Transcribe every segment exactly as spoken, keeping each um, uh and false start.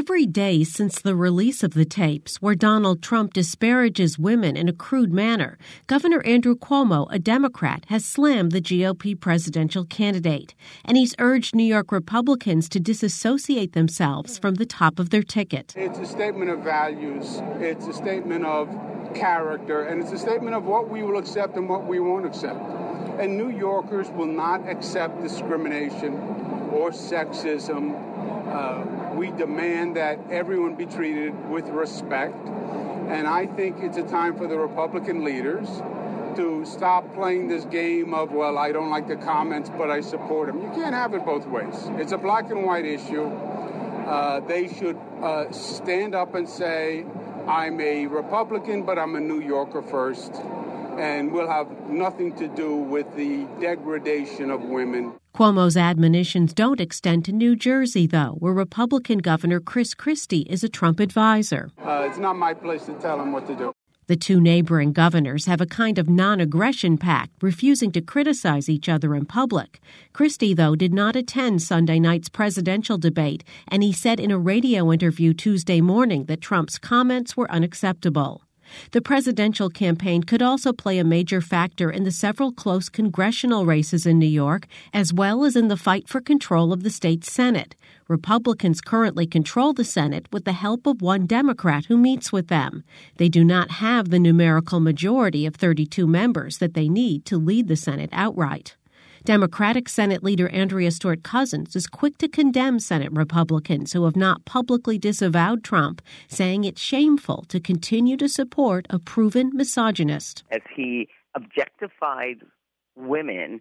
Every day since the release of the tapes where Donald Trump disparages women in a crude manner, Governor Andrew Cuomo, a Democrat, has slammed the G O P presidential candidate. And he's urged New York Republicans to disassociate themselves from the top of their ticket. It's a statement of values. It's a statement of character. And it's a statement of what we will accept and what we won't accept. And New Yorkers will not accept discrimination or sexism. Uh, we demand that everyone be treated with respect. And I think it's a time for the Republican leaders to stop playing this game of, well, I don't like the comments, but I support them. You can't have it both ways. It's a black and white issue. Uh, they should uh, stand up and say, I'm a Republican, but I'm a New Yorker first. And we'll have nothing to do with the degradation of women. Cuomo's admonitions don't extend to New Jersey, though, where Republican Governor Chris Christie is a Trump advisor. Uh, it's not my place to tell him what to do. The two neighboring governors have a kind of non-aggression pact, refusing to criticize each other in public. Christie, though, did not attend Sunday night's presidential debate, and he said in a radio interview Tuesday morning that Trump's comments were unacceptable. The presidential campaign could also play a major factor in the several close congressional races in New York, as well as in the fight for control of the state Senate. Republicans currently control the Senate with the help of one Democrat who meets with them. They do not have the numerical majority of thirty-two members that they need to lead the Senate outright. Democratic Senate Leader Andrea Stewart Cousins is quick to condemn Senate Republicans who have not publicly disavowed Trump, saying it's shameful to continue to support a proven misogynist. As he objectified women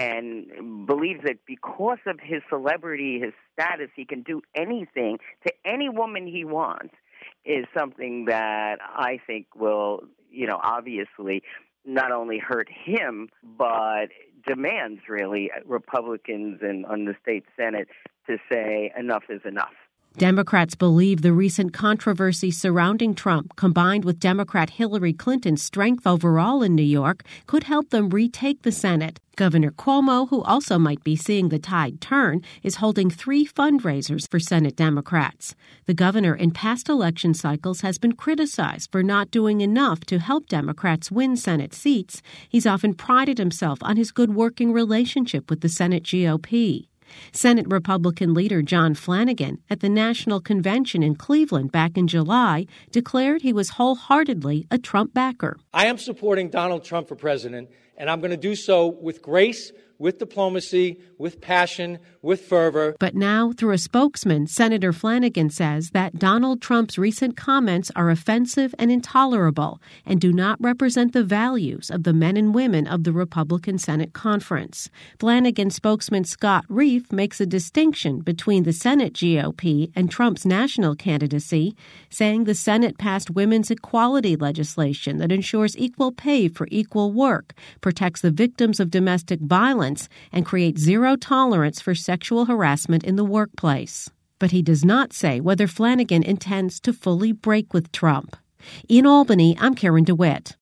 and believes that because of his celebrity, his status, he can do anything to any woman he wants, is something that I think will, you know, obviously not only hurt him, but demands, really, Republicans and on the state Senate to say enough is enough. Democrats believe the recent controversy surrounding Trump, combined with Democrat Hillary Clinton's strength overall in New York, could help them retake the Senate. Governor Cuomo, who also might be seeing the tide turn, is holding three fundraisers for Senate Democrats. The governor in past election cycles has been criticized for not doing enough to help Democrats win Senate seats. He's often prided himself on his good working relationship with the Senate G O P. Senate Republican leader John Flanagan, at the National Convention in Cleveland back in July, declared he was wholeheartedly a Trump backer. I am supporting Donald Trump for president, and I'm going to do so with grace, with diplomacy, with passion, with fervor. But now, through a spokesman, Senator Flanagan says that Donald Trump's recent comments are offensive and intolerable and do not represent the values of the men and women of the Republican Senate Conference. Flanagan spokesman Scott Reif makes a distinction between the Senate G O P and Trump's national candidacy, saying the Senate passed women's equality legislation that ensures equal pay for equal work, protects the victims of domestic violence, and create zero tolerance for sexual harassment in the workplace. But he does not say whether Flanagan intends to fully break with Trump. In Albany, I'm Karen DeWitt.